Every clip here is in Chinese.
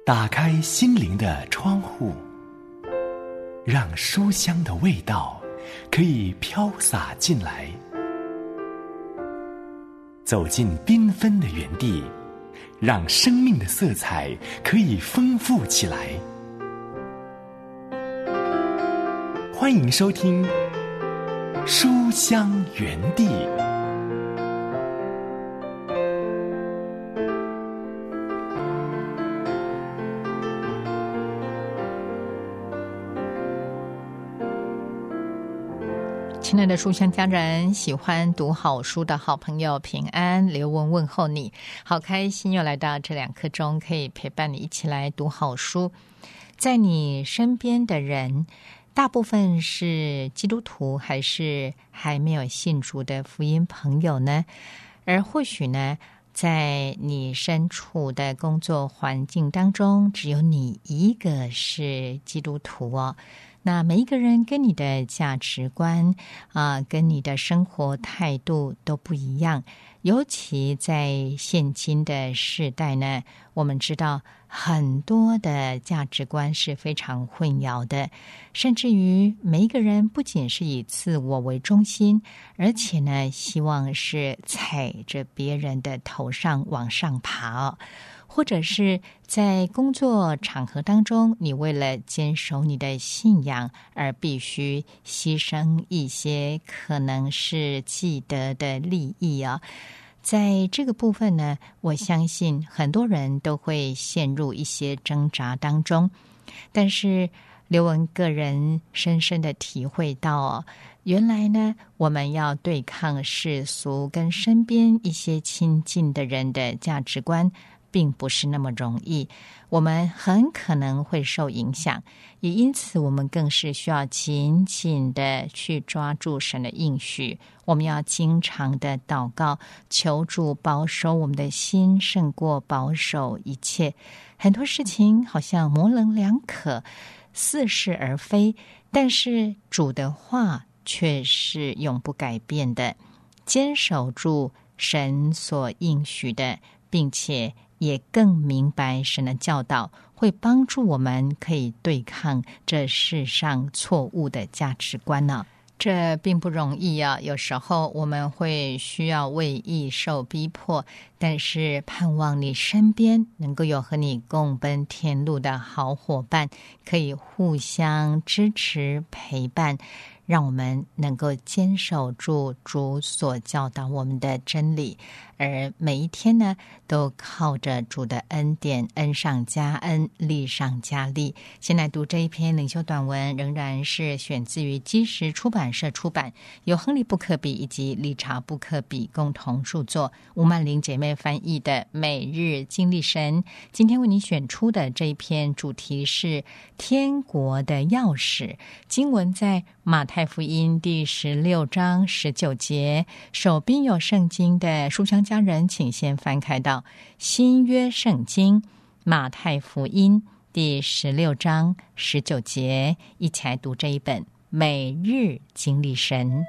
打开心灵的窗户，让书香的味道可以飘洒进来。走进缤纷的园地，让生命的色彩可以丰富起来。欢迎收听书香园地。 亲爱的书香家人，喜欢读好书的好朋友平安，刘文问候你，好开心又来到这2刻钟，可以陪伴你一起来读好书。在你身边的人，大部分是基督徒还是还没有信主的福音朋友呢？而或许呢，在你身处的工作环境当中，只有你一个是基督徒哦。那每一个人跟你的价值观跟你的生活态度都不一样，尤其在现今的世代呢，我们知道很多的价值观是非常混淆的，甚至于每一个人不仅是以自我为中心，而且呢，希望是踩着别人的头上往上爬哦。或者是在工作场合当中，你为了坚守你的信仰而必须牺牲一些可能是既得的利益啊。在这个部分呢，我相信很多人都会陷入一些挣扎当中。但是刘文个人深深的体会到原来呢，我们要对抗世俗跟身边一些亲近的人的价值观并不是那么容易，我们很可能会受影响，也因此我们更是需要紧紧的去抓住神的应许。我们要经常的祷告，求主保守我们的心胜过保守一切。很多事情好像模棱两可，似是而非，但是主的话却是永不改变的，坚守住神所应许的，并且也更明白神的教导，会帮助我们可以对抗这世上错误的价值观呢。这并不容易啊，有时候我们会需要为义受逼迫，但是盼望你身边能够有和你共奔天路的好伙伴，可以互相支持陪伴，让我们能够坚守住主所教导我们的真理，而每一天呢，都靠着主的恩典，恩上加恩，利上加利。先来读这一篇领袖短文，仍然是选自于基石出版社出版，由亨利·布克比以及理查·布克比共同著作，吴曼玲姐妹翻译的《每日经历神》。今天为你选出的这一篇主题是天国的钥匙，经文在马太福音第16章19节。手边有圣经的书香家人，请先翻开到新约圣经马太福音第16章19节，一起来读这一本每日经历神。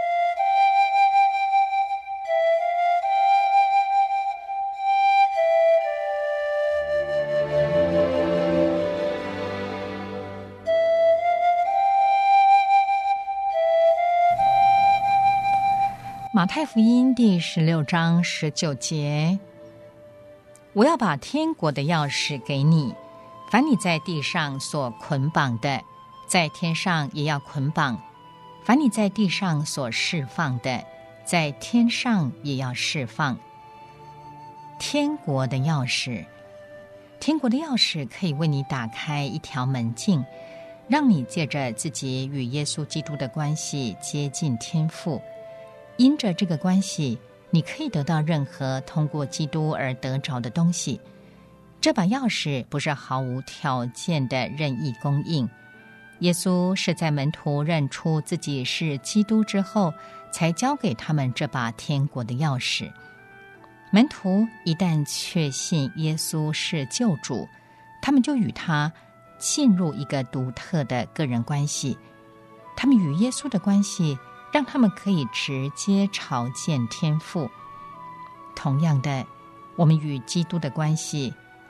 马太福音第16章19节，我要把天国的钥匙给你，凡你在地上所捆绑的，在天上也要捆绑；凡你在地上所释放的，在天上也要释放。天国的钥匙，天国的钥匙可以为你打开一条门径，让你借着自己与耶稣基督的关系接近天父。因着这个关系，你可以得到任何通过基督而得着的东西。这把钥匙不是毫无条件的任意供应，耶稣是在门徒认出自己是基督之后，才交给他们这把天国的钥匙。门徒一旦确信耶稣是救主，他们就与他进入一个独特的个人关系。他们与耶稣的关系让他们可以直接朝见天父。同样的，我们与基督的关系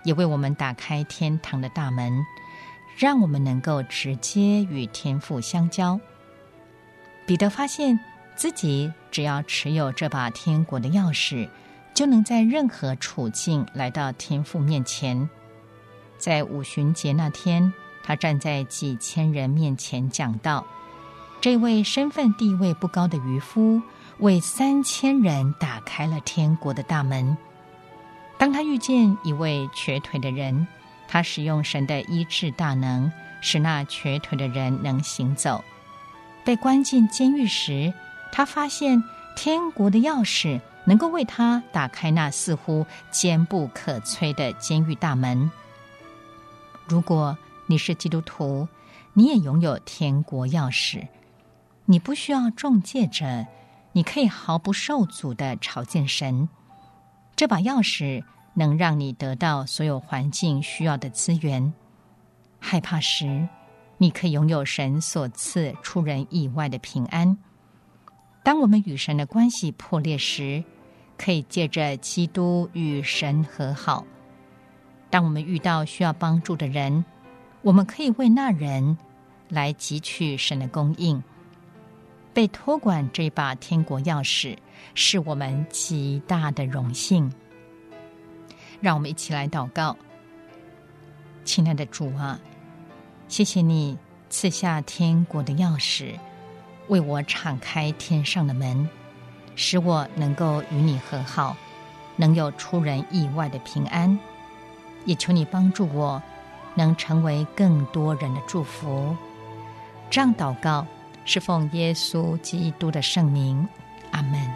也为我们打开天堂的大门，让我们能够直接与天父相交。彼得发现自己只要持有这把天国的钥匙，就能在任何处境来到天父面前。在五旬节那天，他站在几千人面前讲道，这位身份地位不高的渔夫为3000人打开了天国的大门。当他遇见一位瘸腿的人，他使用神的医治大能，使那瘸腿的人能行走。被关进监狱时，他发现天国的钥匙能够为他打开那似乎坚不可摧的监狱大门。如果你是基督徒，你也拥有天国钥匙，你不需要中介者，你可以毫不受阻地朝见神。这把钥匙能让你得到所有环境需要的资源。害怕时，你可以拥有神所赐出人意外的平安。当我们与神的关系破裂时，可以借着基督与神和好。当我们遇到需要帮助的人，我们可以为那人来汲取神的供应。被托管这把天国钥匙，是我们极大的荣幸。让我们一起来祷告。亲爱的主啊，谢谢你赐下天国的钥匙，为我敞开天上的门，使我能够与你和好，能有出人意外的平安。也求你帮助我，能成为更多人的祝福。这样祷告是奉耶稣基督的圣名，阿们。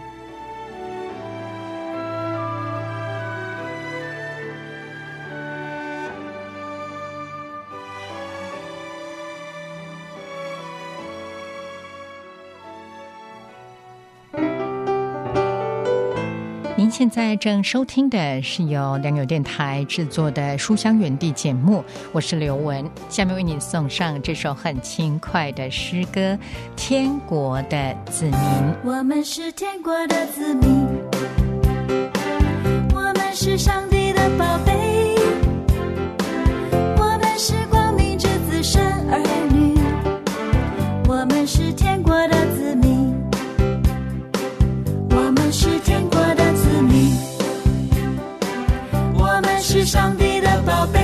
您现在正收听的是由良友电台制作的书香园地节目，我是刘雯。下面为您送上这首很轻快的诗歌《天国的子民》。 我们是天国的子民，我们是上帝的宝贝，我们是光明之子神儿女，我们是天国的子民，我们是天国的子民，我们是上帝的宝贝，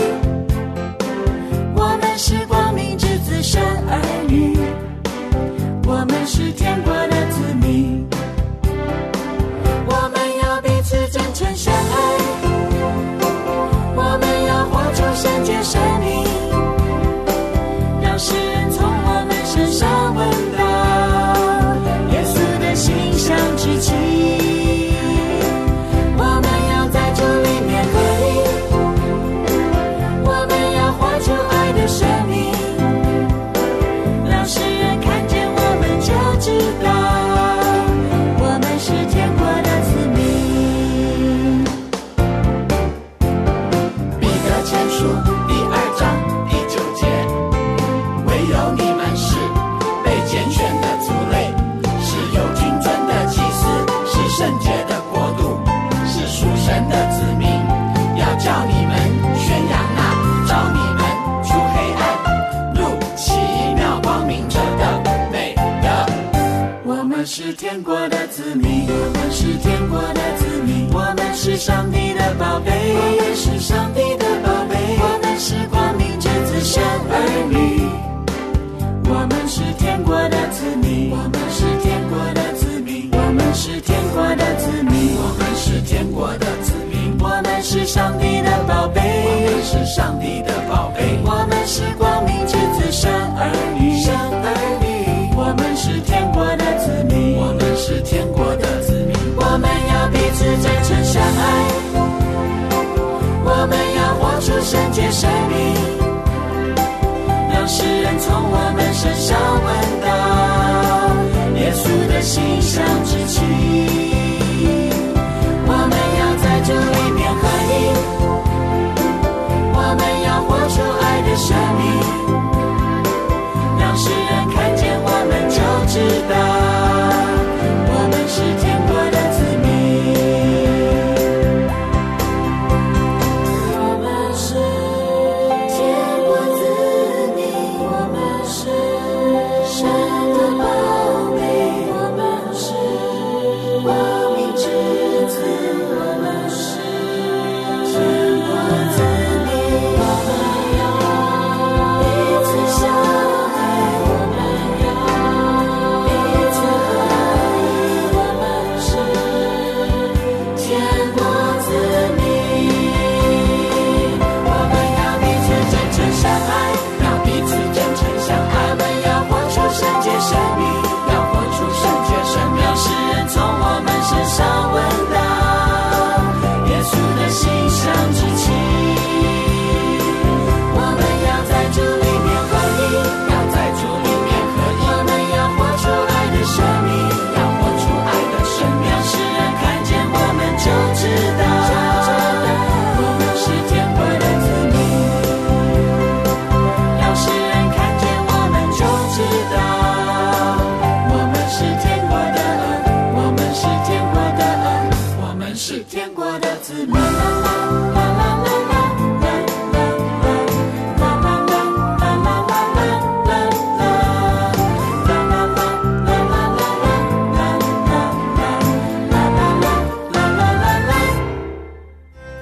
我们是光明之子神儿女，我们是天国的子民，我们要彼此真诚相爱，我们要活出圣洁生命，让世人从我们身上闻到耶稣的馨香之气。我们要在主里面合一，我们要活出爱的生命，让世人看见我们就知道我们是天国的子民。 彼得前书第2章第9节，唯有你们是被拣选的族类，是有君尊的祭司，是圣洁的国度，是属神的子民，要叫你们宣扬那召你们出黑暗入奇妙光明者的美德。 我们是天国的子民，我们是天国的子民，我们是上帝的宝贝，我们是上帝的宝贝，我们是光明之子神儿女，我们是天国的子民，我们是天国的子民，我们是天国的子民， 我们是天国的子民， 我们是上帝的宝贝， 我们是上帝的宝贝， 我们是光明之子神儿女，神儿女，我们是天国的子民， 我们是天国的子民， 我们要彼此真诚相爱，我们要活出圣洁生命，让世人从我们身上闻到耶稣的馨香之气。我们要在主里面合一，我们要活出爱的生命，让世人看见我们就知道我们是天国的子民。我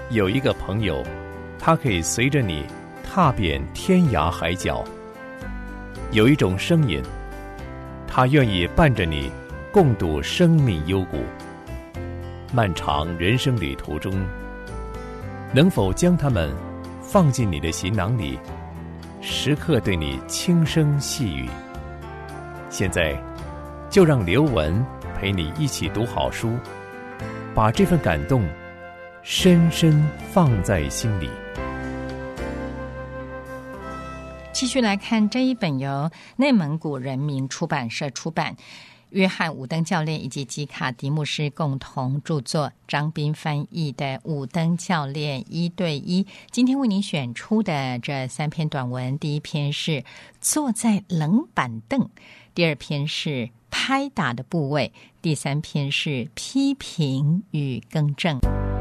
有一个朋友，他可以随着你踏遍天涯海角；有一种声音，他愿意伴着你共度生命幽谷。漫长人生旅途中，能否将他们放进你的行囊里，时刻对你轻声细语？现在就让刘文陪你一起读好书，把这份感动深深放在心里。 继续来看这一本由内蒙古人民出版社出版，约翰·伍登教练以及吉卡迪牧师共同著作，张斌翻译的《伍登教练1对1》。今天为您选出的这3篇短文，第一篇是坐在冷板凳，第二篇是拍打的部位，第3篇是批评与更正。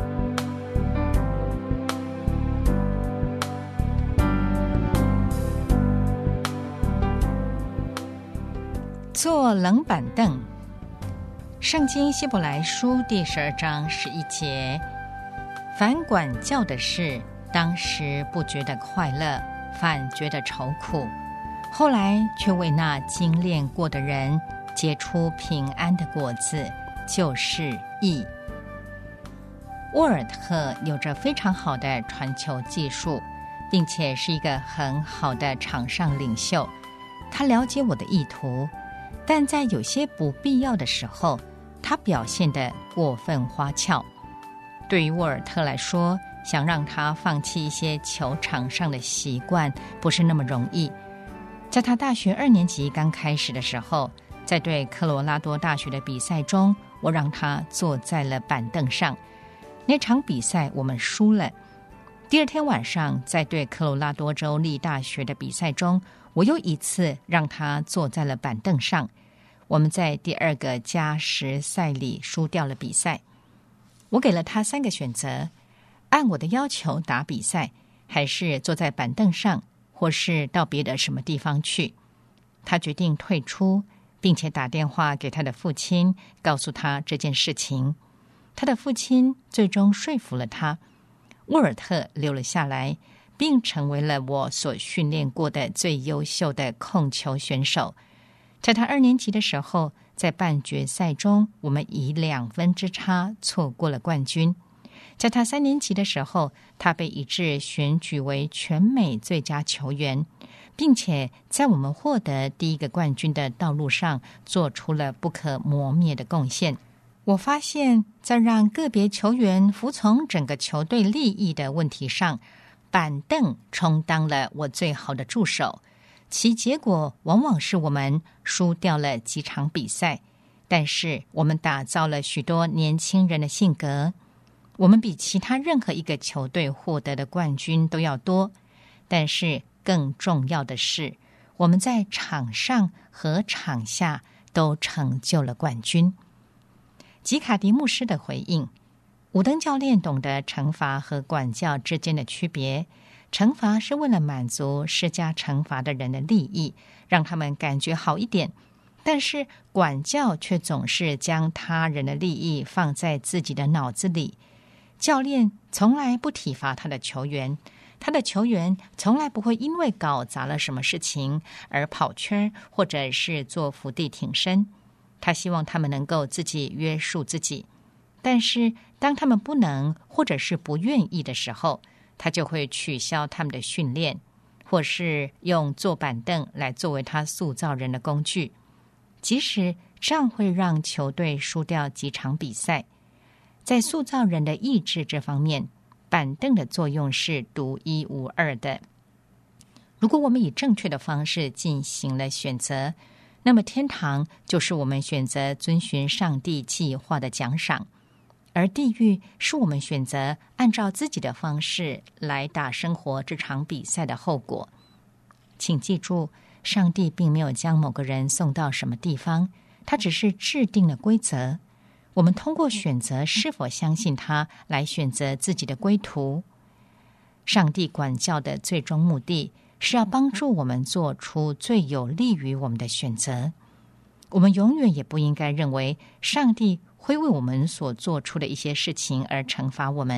坐冷板凳。圣经希伯来书第12章11节，凡管教的事，当时不觉得快乐，反觉得愁苦，后来却为那精炼过的人结出平安的果子，就是义。沃尔特有着非常好的传球技术，并且是一个很好的场上领袖。他了解我的意图，但在有些不必要的时候，他表现得过分花俏。对于沃尔特来说，想让他放弃一些球场上的习惯不是那么容易。在他大学2年级刚开始的时候，在对科罗拉多大学的比赛中，我让他坐在了板凳上。那场比赛我们输了。第二天晚上，在对科罗拉多州立大学的比赛中，我又一次让他坐在了板凳上。我们在第2个加时赛里输掉了比赛。我给了他3个选择，按我的要求打比赛，还是坐在板凳上，或是到别的什么地方去。他决定退出，并且打电话给他的父亲，告诉他这件事情。他的父亲最终说服了他。沃尔特留了下来，并成为了我所训练过的最优秀的控球选手。在他2年级的时候，在半决赛中，我们以2分之差错过了冠军。在他3年级的时候，他被一致选举为全美最佳球员，并且在我们获得第1个冠军的道路上做出了不可磨灭的贡献。我发现，在让个别球员服从整个球队利益的问题上，板凳充当了我最好的助手，其结果往往是我们输掉了几场比赛，但是我们打造了许多年轻人的性格。我们比其他任何一个球队获得的冠军都要多，但是更重要的是，我们在场上和场下都成就了冠军。吉卡迪牧师的回应：伍登教练懂得惩罚和管教之间的区别。惩罚是为了满足施加惩罚的人的利益，让他们感觉好一点，但是管教却总是将他人的利益放在自己的脑子里。教练从来不体罚他的球员，他的球员从来不会因为搞砸了什么事情而跑圈或者是做伏地挺身。他希望他们能够自己约束自己，但是当他们不能或者是不愿意的时候，他就会取消他们的训练，或是用坐板凳来作为他塑造人的工具，即使这样会让球队输掉几场比赛。在塑造人的意志这方面，板凳的作用是独一无二的。如果我们以正确的方式进行了选择，那么天堂就是我们选择遵循上帝计划的奖赏，而地狱是我们选择按照自己的方式来打生活这场比赛的后果。请记住，上帝并没有将某个人送到什么地方，他只是制定了规则。我们通过选择是否相信他来选择自己的归途。上帝管教的最终目的是要帮助我们做出最有利于我们的选择。我们永远也不应该认为上帝会为我们所做出的一些事情而惩罚我们，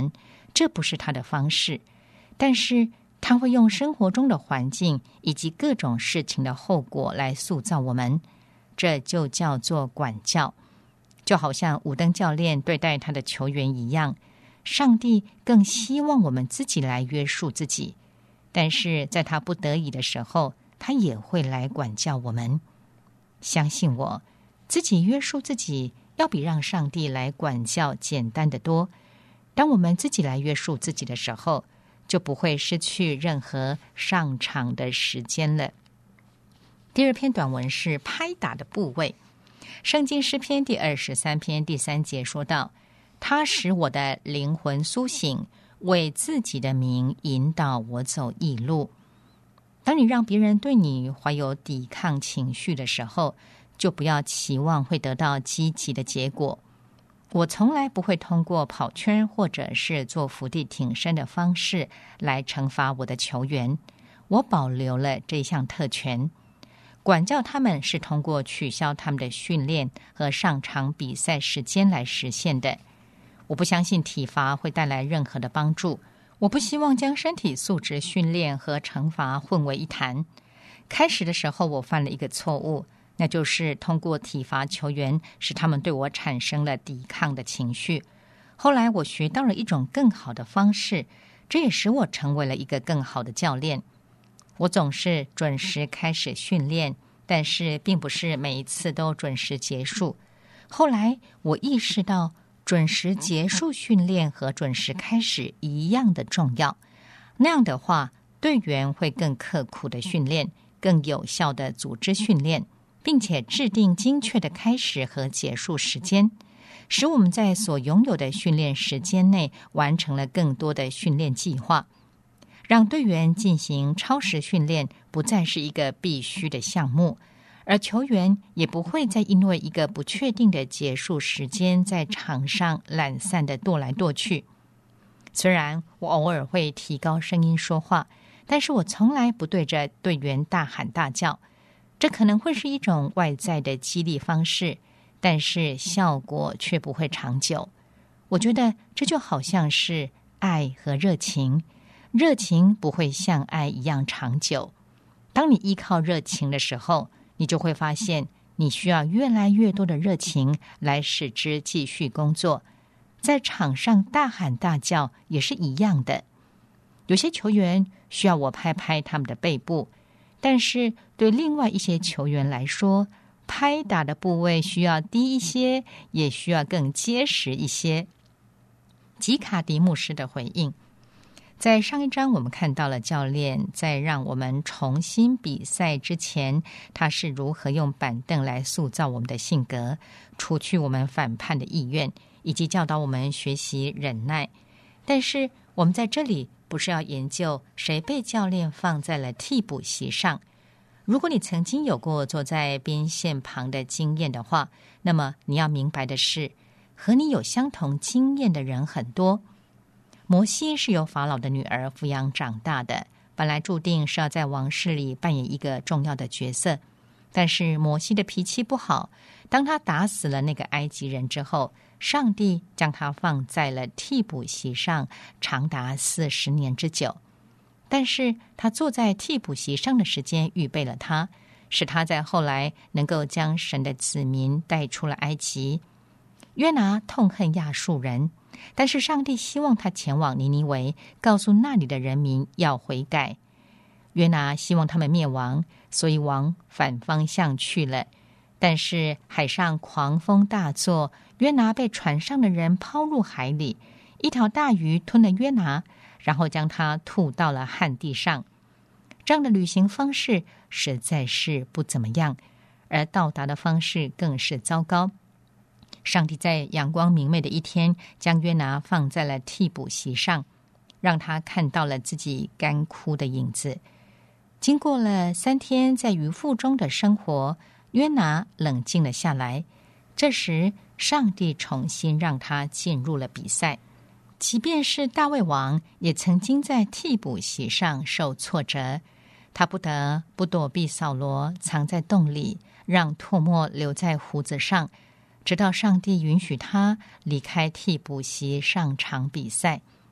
这不是他的方式，但是他会用生活中的环境以及各种事情的后果来塑造我们，这就叫做管教。就好像武登教练对待他的球员一样，上帝更希望我们自己来约束自己，但是在他不得已的时候，他也会来管教我们。相信我，自己约束自己要比让上帝来管教简单得多。当我们自己来约束自己的时候，就不会失去任何上场的时间了。第二篇短文是拍打的部位。圣经诗篇第23篇第3节说道，他使我的灵魂苏醒，为自己的名引导我走义路。当你让别人对你怀有抵抗情绪的时候，就不要期望会得到积极的结果。我从来不会通过跑圈或者是做伏地挺身的方式来惩罚我的球员，我保留了这项特权。管教他们是通过取消他们的训练和上场比赛时间来实现的。我不相信体罚会带来任何的帮助，我不希望将身体素质训练和惩罚混为一谈。开始的时候我犯了一个错误，那就是通过体罚球员使他们对我产生了抵抗的情绪。后来我学到了一种更好的方式，这也使我成为了一个更好的教练。我总是准时开始训练，但是并不是每一次都准时结束。后来我意识到，准时结束训练和准时开始一样的重要。那样的话，队员会更刻苦的训练，更有效的组织训练，并且制定精确的开始和结束时间，使我们在所拥有的训练时间内完成了更多的训练计划。让队员进行超时训练不再是一个必须的项目，而球员也不会再因为一个不确定的结束时间在场上懒散地跺来跺去。虽然我偶尔会提高声音说话，但是我从来不对着队员大喊大叫。这可能会是一种外在的激励方式，但是效果却不会长久。我觉得这就好像是爱和热情，热情不会像爱一样长久。当你依靠热情的时候，你就会发现你需要越来越多的热情来使之继续工作。在场上大喊大叫也是一样的。有些球员需要我拍拍他们的背部，但是对另外一些球员来说，拍打的部位需要低一些，也需要更结实一些。吉卡迪牧师的回应，在上一章我们看到了教练在让我们重新比赛之前，他是如何用板凳来塑造我们的性格，除去我们反叛的意愿，以及教导我们学习忍耐。但是我们在这里不是要研究谁被教练放在了替补席上。如果你曾经有过坐在边线旁的经验的话，那么你要明白的是，和你有相同经验的人很多。摩西是由法老的女儿抚养长大的，本来注定是要在王室里扮演一个重要的角色。但是摩西的脾气不好，当他打死了那个埃及人之后，上帝将他放在了替补席上，长达40年之久。但是他坐在替补席上的时间预备了他，使他在后来能够将神的子民带出了埃及。约拿痛恨亚述人，但是上帝希望他前往尼尼微，告诉那里的人民要悔改。约拿希望他们灭亡，所以往反方向去了。但是海上狂风大作，约拿被船上的人抛入海里，一条大鱼吞了约拿，然后将他吐到了旱地上。这样的旅行方式实在是不怎么样，而到达的方式更是糟糕。上帝在阳光明媚的一天，将约拿放在了替补席上，让他看到了自己干枯的影子。经过了3天在鱼腹中的生活，约拿冷静了下来。这时上帝重新让他进入了比赛。即便是大卫王也曾经在替补席上受挫折，他不得不躲避扫罗，藏在洞里，让唾沫留在胡子上，直到上帝允许他离开替补席上场比赛。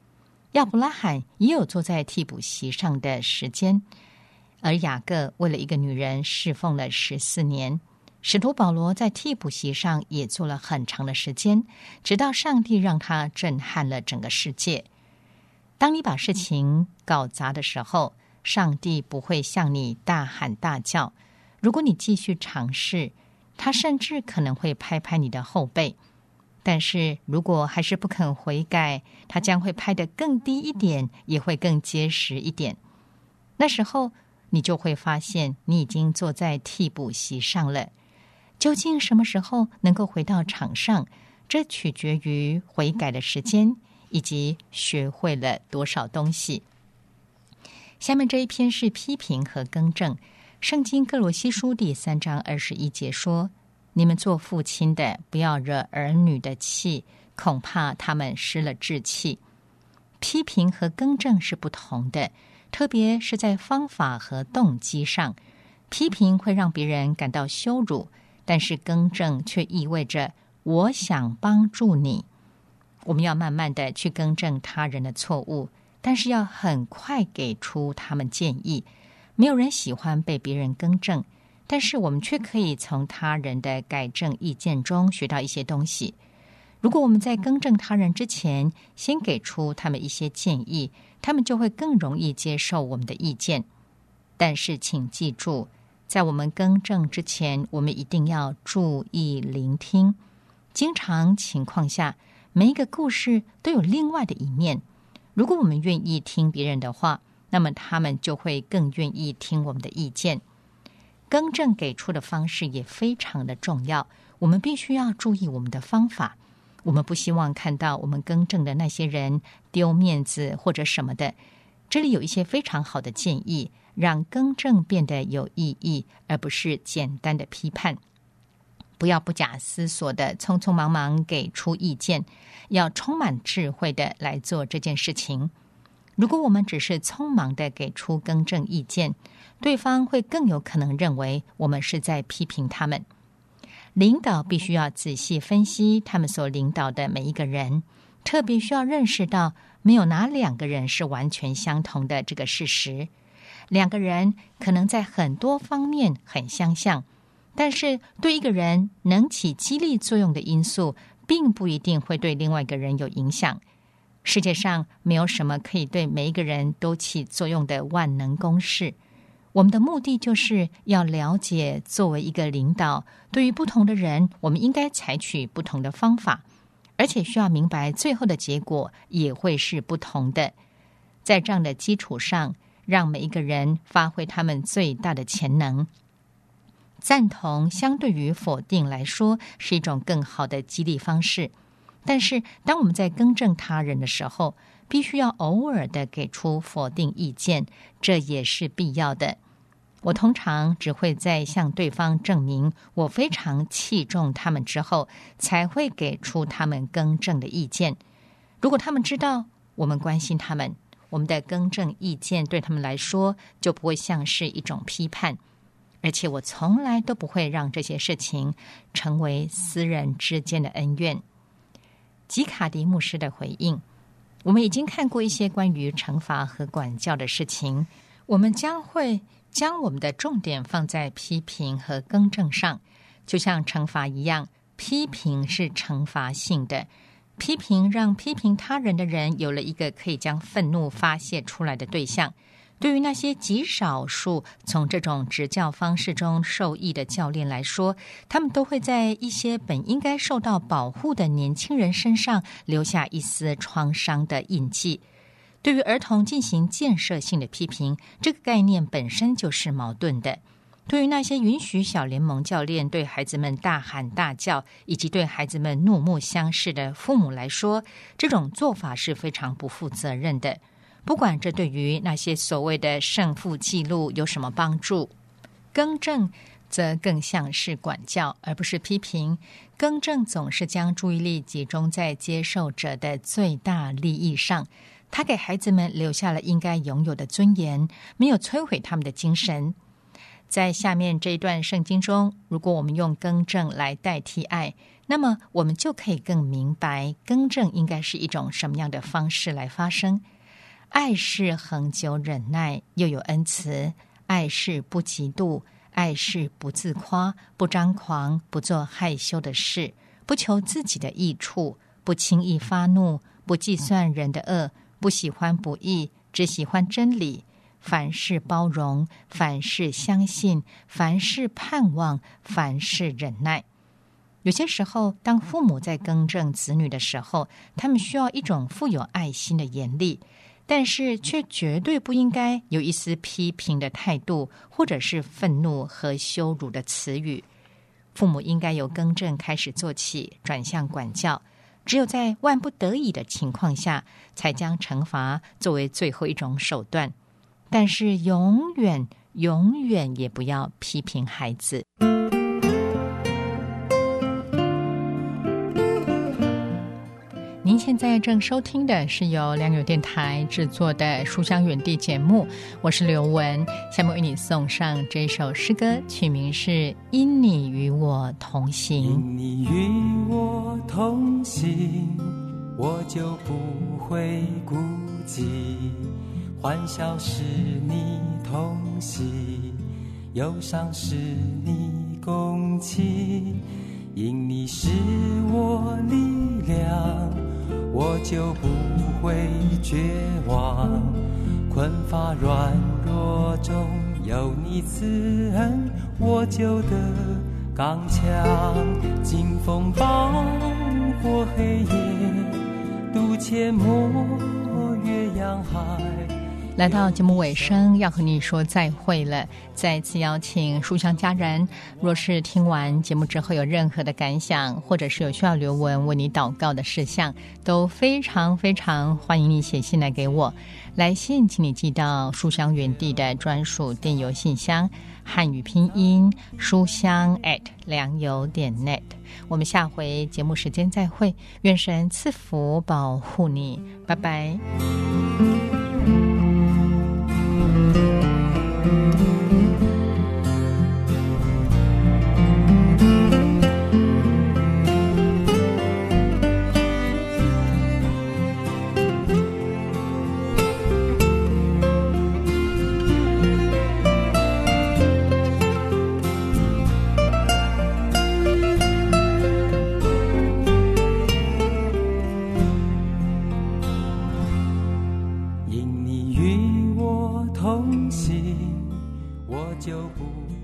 亚伯拉罕也有坐在替补席上的时间，而雅各为了一个女人侍奉了14年。使徒保罗在替补席上也坐了很长的时间，直到上帝让他震撼了整个世界。当你把事情搞砸的时候，上帝不会向你大喊大叫，如果你继续尝试，他甚至可能会拍拍你的后背。但是如果还是不肯悔改，他将会拍得更低一点，也会更结实一点。那时候你就会发现你已经坐在替补席上了。究竟什么时候能够回到场上，这取决于悔改的时间以及学会了多少东西。下面这一篇是批评和更正。圣经哥罗西书第3章21节说，你们做父亲的不要惹儿女的气，恐怕他们失了志气。批评和更正是不同的，特别是在方法和动机上。批评会让别人感到羞辱，但是更正却意味着我想帮助你。我们要慢慢的去更正他人的错误，但是要很快给出他们建议。没有人喜欢被别人更正，但是我们却可以从他人的改正意见中学到一些东西。如果我们在更正他人之前，先给出他们一些建议，他们就会更容易接受我们的意见。但是请记住，在我们更正之前，我们一定要注意聆听。经常情况下，每一个故事都有另外的一面。如果我们愿意听别人的话，那么他们就会更愿意听我们的意见。更正给出的方式也非常的重要，我们必须要注意我们的方法。我们不希望看到我们更正的那些人丢面子或者什么的。这里有一些非常好的建议，让更正变得有意义，而不是简单的批判。不要不假思索的匆匆忙忙给出意见，要充满智慧的来做这件事情。如果我们只是匆忙的给出更正意见，对方会更有可能认为我们是在批评他们。领导必须要仔细分析他们所领导的每一个人，特别需要认识到没有哪两个人是完全相同的这个事实。两个人可能在很多方面很相像，但是对一个人能起激励作用的因素，并不一定会对另外一个人有影响。世界上没有什么可以对每一个人都起作用的万能公式。我们的目的就是要了解，作为一个领导，对于不同的人，我们应该采取不同的方法，而且需要明白最后的结果也会是不同的。在这样的基础上，让每一个人发挥他们最大的潜能。赞同相对于否定来说是一种更好的激励方式，但是当我们在更正他人的时候，必须要偶尔的给出否定意见，这也是必要的。我通常只会在向对方证明我非常器重他们之后，才会给出他们更正的意见。如果他们知道我们关心他们，我们的更正意见对他们来说就不会像是一种批判。而且我从来都不会让这些事情成为私人之间的恩怨。吉卡迪牧师的回应：我们已经看过一些关于惩罚和管教的事情，我们将会将我们的重点放在批评和更正上。就像惩罚一样，批评是惩罚性的，批评让批评他人的人有了一个可以将愤怒发泄出来的对象。对于那些极少数从这种指教方式中受益的教练来说，他们都会在一些本应该受到保护的年轻人身上留下一丝创伤的印记。对于儿童进行建设性的批评，这个概念本身就是矛盾的。对于那些允许小联盟教练对孩子们大喊大叫，以及对孩子们怒目相视的父母来说，这种做法是非常不负责任的。不管这对于那些所谓的胜负记录有什么帮助，更正则更像是管教，而不是批评。更正总是将注意力集中在接受者的最大利益上，他给孩子们留下了应该拥有的尊严，没有摧毁他们的精神。在下面这一段圣经中，如果我们用更正来代替爱，那么我们就可以更明白更正应该是一种什么样的方式来发生。 爱是恒久忍耐，又有恩慈；爱是不嫉妒，爱是不自夸，不张狂，不做害羞的事，不求自己的益处，不轻易发怒，不计算人的恶，不喜欢不义，只喜欢真理。凡事包容，凡事相信，凡事盼望，凡事忍耐。有些时候，当父母在更正子女的时候，他们需要一种富有爱心的严厉，但是却绝对不应该有一丝批评的态度，或者是愤怒和羞辱的词语。父母应该由更正开始做起，转向管教。只有在万不得已的情况下，才将惩罚作为最后一种手段。但是永远也不要批评孩子。您现在正收听的是由良友电台制作的书香园地节目，我是刘雯。下面为你送上这首诗歌，曲名是《因你与我同行》。 因你与我同行，我就不会孤寂，欢笑是你同喜，忧伤是你共泣。因你是我力量，我就不会绝望。困乏软弱中有你慈恩，我就得刚强。经风暴过黑夜，渡阡陌越洋海。 来到节目尾声，要和你说再会了。再次邀请书香家人，若是听完节目之后有任何的感想，或者是有需要刘雯为你祷告的事项，都非常欢迎你写信来给我。来信请你寄到书香园地的专属电邮信箱，汉语拼音书香@良友.net。我们下回节目时间再会，愿神赐福保护你，拜拜。 因你与我同行，我就不